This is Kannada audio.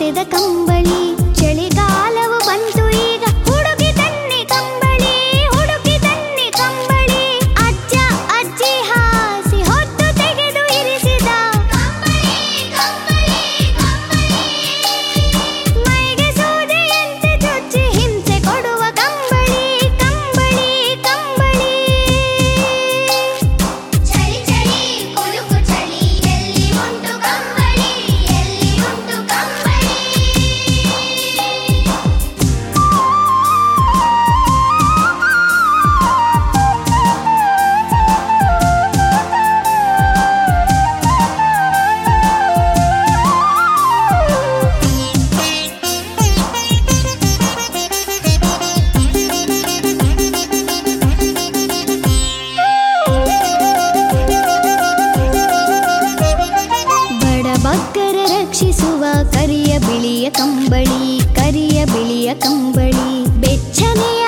ತೆಗೆದ ಕಂಬಳಿ. ಚಳಿಗಾಲವು ಬಂತು ಈಗ, ಹುಡುಗಿ ತನ್ನಿ ಕಂಬಳಿ, ಹುಡುಗಿ ತನ್ನಿ ಕಂಬಳಿ. ಅಜ್ಜ ಅಜ್ಜಿ ಹಾಸಿ ಹೊತ್ತು ತೆಗೆದು ಇರಿಸಿದ ಕಂಬಳಿ, ಕಂಬಳಿ, ಕಂಬಳಿ. ಮೈಗೆ ಸೂದೆಯಂತೆ ಚುಚ್ಚಿ ಹಿಂಸೆ ಕೊಡುವ ಕಂಬಳಿ, ಕಂಬಳಿ, ಕಂಬಳಿ. ಚಳಿ ಚಳಿ ಕುಲುಕು ಚಳಿ, ಎಲ್ಲಿ ಉಂಟು ಕಂಬಳಿ, ಎಲ್ಲಿ ಉಂಟು ಕಂಬಳಿ. ಬಡಬಗ್ಗರ ರಕ್ಷಿಸುವ ಕರಿಯ ಬಿಳಿಯ ಕಂಬಳಿ, ಕರಿಯ ಬಿಳಿಯ ಕಂಬಳಿ. ಬೆಚ್ಚನೆಯ